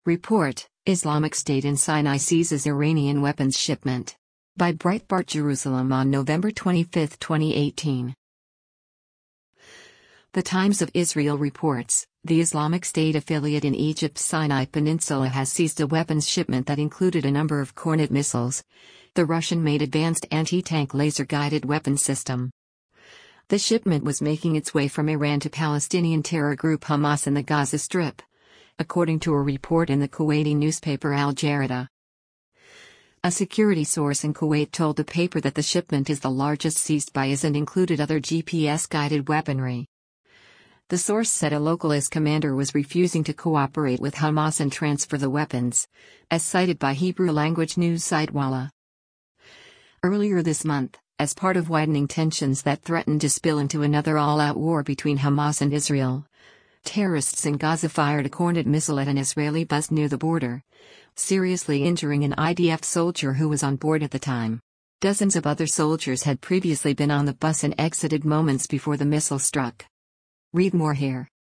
Report: Islamic State in Sinai seizes Iranian weapons shipment. By Breitbart Jerusalem on November 25, 2018. The Times of Israel reports, the Islamic State affiliate in Egypt's Sinai Peninsula has seized a weapons shipment that included a number of Kornet missiles, the Russian-made advanced anti-tank laser-guided weapon system. The shipment was making its way from Iran to Palestinian terror group Hamas in the Gaza Strip, according to a report in the Kuwaiti newspaper Al Jarida. A security source in Kuwait told the paper that the shipment is the largest seized by IS and included other GPS-guided weaponry. The source said a local IS commander was refusing to cooperate with Hamas and transfer the weapons, as cited by Hebrew-language news site Walla. Earlier this month, as part of widening tensions that threatened to spill into another all-out war between Hamas and Israel, terrorists in Gaza fired a Kornet missile at an Israeli bus near the border, seriously injuring an IDF soldier who was on board at the time. Dozens of other soldiers had previously been on the bus and exited moments before the missile struck. Read more here.